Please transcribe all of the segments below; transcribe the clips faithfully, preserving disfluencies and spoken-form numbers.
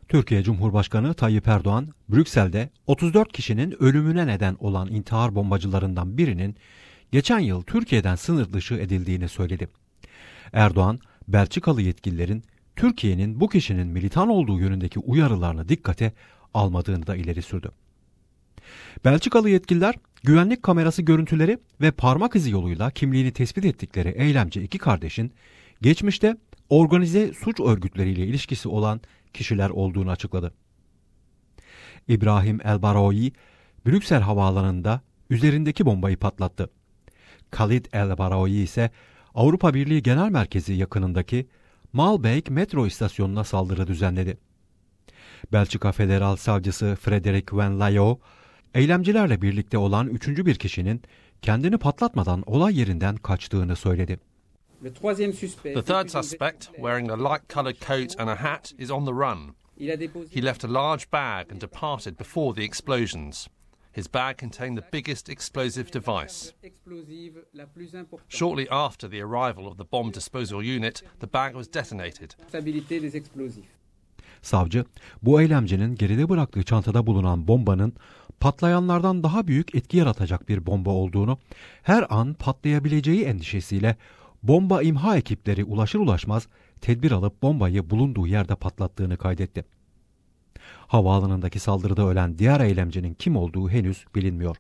Türkiye Cumhurbaşkanı Tayyip Erdoğan, Brüksel'de otuz dört kişinin ölümüne neden olan intihar bombacılarından birinin geçen yıl Türkiye'den sınır dışı edildiğini söyledi. Erdoğan, Belçikalı yetkililerin Türkiye'nin bu kişinin militan olduğu yönündeki uyarılarını dikkate almadığını da ileri sürdü. Belçikalı yetkililer, güvenlik kamerası görüntüleri ve parmak izi yoluyla kimliğini tespit ettikleri eylemci iki kardeşin geçmişte organize suç örgütleriyle ilişkisi olan kişiler olduğunu açıkladı. İbrahim El-Baroui, Brüksel havaalanında üzerindeki bombayı patlattı. Khalid El-Baroui ise Avrupa Birliği Genel Merkezi yakınındaki Malbeek metro istasyonuna saldırı düzenledi. Belçika Federal Savcısı Frederic Van Layo, eylemcilerle birlikte olan üçüncü bir kişinin kendini patlatmadan olay yerinden kaçtığını söyledi. The third suspect, wearing a light-coloured coat and a hat, is on the run. He left a large bag and departed before the explosions. His bag contained the biggest explosive device. Shortly after the arrival of the bomb disposal unit, the bag was detonated. Savcı, bu eylemcinin geride bıraktığı çantada bulunan bombanın patlayanlardan daha büyük etki yaratacak bir bomba olduğunu, her an patlayabileceği endişesiyle bomba imha ekipleri ulaşır ulaşmaz tedbir alıp bombayı bulunduğu yerde patlattığını kaydetti. Havaalanındaki saldırıda ölen diğer eylemcinin kim olduğu henüz bilinmiyor.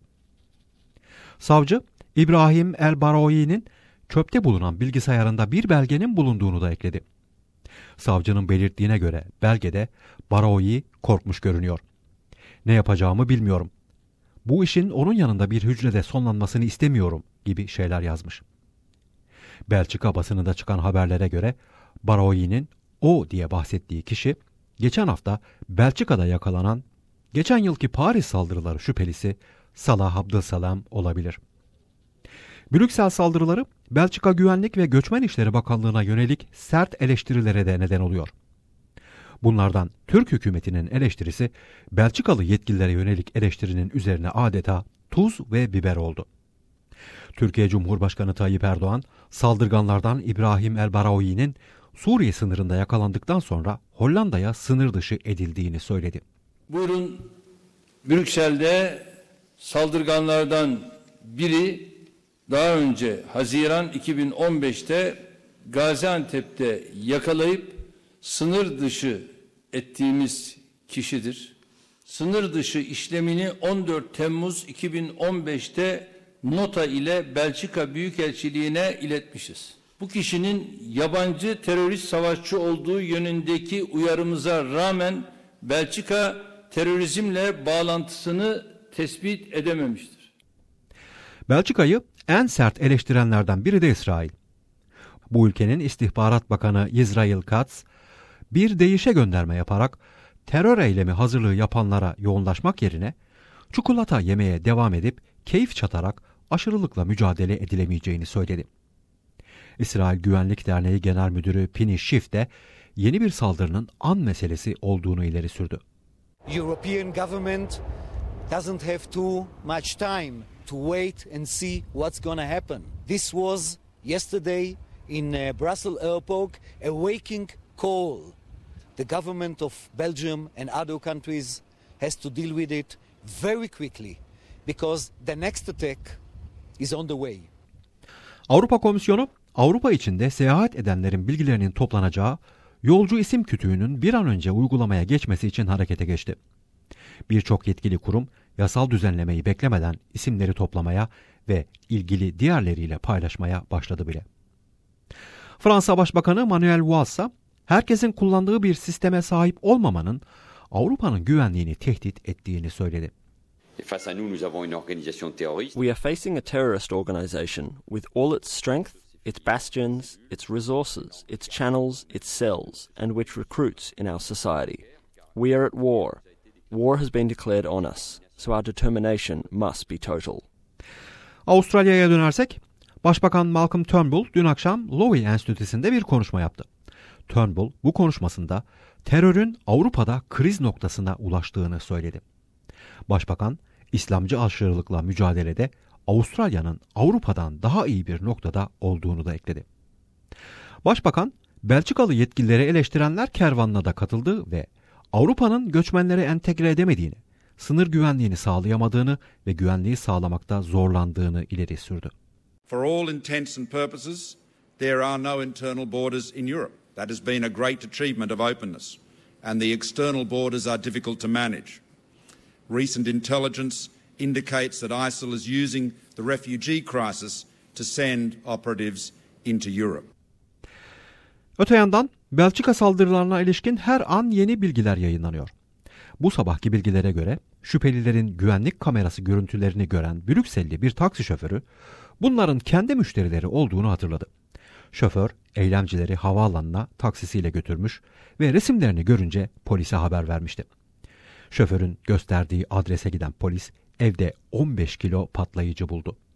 Savcı, İbrahim El-Baroui'nin çöpte bulunan bilgisayarında bir belgenin bulunduğunu da ekledi. Savcının belirttiğine göre belgede Baroui korkmuş görünüyor. Ne yapacağımı bilmiyorum. Bu işin onun yanında bir hücrede sonlanmasını istemiyorum gibi şeyler yazmış. Belçika basınında çıkan haberlere göre Baroui'nin o diye bahsettiği kişi geçen hafta Belçika'da yakalanan geçen yılki Paris saldırıları şüphelisi Salah Abdülselam olabilir. Brüksel saldırıları Belçika Güvenlik ve Göçmen İşleri Bakanlığı'na yönelik sert eleştirilere de neden oluyor. Bunlardan Türk hükümetinin eleştirisi Belçikalı yetkililere yönelik eleştirinin üzerine adeta tuz ve biber oldu. Türkiye Cumhurbaşkanı Tayyip Erdoğan, saldırganlardan İbrahim El-Baroui'nin Suriye sınırında yakalandıktan sonra Hollanda'ya sınır dışı edildiğini söyledi. Buyurun, Brüksel'de saldırganlardan biri daha önce Haziran iki bin on beşte Gaziantep'te yakalayıp sınır dışı ettiğimiz kişidir. Sınır dışı işlemini on dört Temmuz iki bin on beşte nota ile Belçika Büyükelçiliğine iletmişiz. Bu kişinin yabancı terörist savaşçı olduğu yönündeki uyarımıza rağmen Belçika terörizmle bağlantısını tespit edememiştir. Belçika'yı en sert eleştirenlerden biri de İsrail. Bu ülkenin istihbarat bakanı Israel Katz, bir değişe gönderme yaparak terör eylemi hazırlığı yapanlara yoğunlaşmak yerine çikolata yemeye devam edip keyif çatarak aşırılıkla mücadele edilemeyeceğini söyledi. İsrail Güvenlik Derneği Genel Müdürü Pini Schiff de yeni bir saldırının an meselesi olduğunu ileri sürdü. European government doesn't have too much time to wait and see what's going to happen. This was yesterday in uh, Brussels Airport a waking call. The government of Belgium and other countries has to deal with it very quickly because the next attack is on the way. Avrupa Komisyonu, Avrupa içinde seyahat edenlerin bilgilerinin toplanacağı yolcu isim kütüğünün bir an önce uygulamaya geçmesi için harekete geçti. Birçok yetkili kurum yasal düzenlemeyi beklemeden isimleri toplamaya ve ilgili diğerleriyle paylaşmaya başladı bile. Fransa Başbakanı Manuel Valls, herkesin kullandığı bir sisteme sahip olmamanın Avrupa'nın güvenliğini tehdit ettiğini söyledi. We are facing a terrorist organization with all its strength, its bastions, its resources, its channels, its cells, and which recruits in our society. We are at war. War has been declared on us, so our determination must be total. Avustralya'ya dönersek, Başbakan Malcolm Turnbull dün akşam Lowy Enstitüsü'nde bir konuşma yaptı. Turnbull bu konuşmasında terörün Avrupa'da kriz noktasına ulaştığını söyledi. Başbakan, İslamcı aşırılıkla mücadelede Avustralya'nın Avrupa'dan daha iyi bir noktada olduğunu da ekledi. Başbakan, Belçikalı yetkilileri eleştirenler kervanına da katıldı ve Avrupa'nın göçmenleri entegre edemediğini, sınır güvenliğini sağlayamadığını ve güvenliği sağlamakta zorlandığını ileri sürdü. For all intents and purposes, there are no internal borders in Europe. That has been a great achievement of openness, and the external borders are difficult to manage. Recent intelligence indicates that ISIL is using the refugee crisis to send operatives into Europe. Öte yandan Belçika saldırılarına ilişkin her an yeni bilgiler yayınlanıyor. Bu sabahki bilgilere göre şüphelilerin güvenlik kamerası görüntülerini gören Brükselli bir taksi şoförü bunların kendi müşterileri olduğunu hatırladı. Şoför eylemcileri havaalanına taksisiyle götürmüş ve resimlerini görünce polise haber vermişti. Şoförün gösterdiği adrese giden polis evde on beş kilo patlayıcı buldu.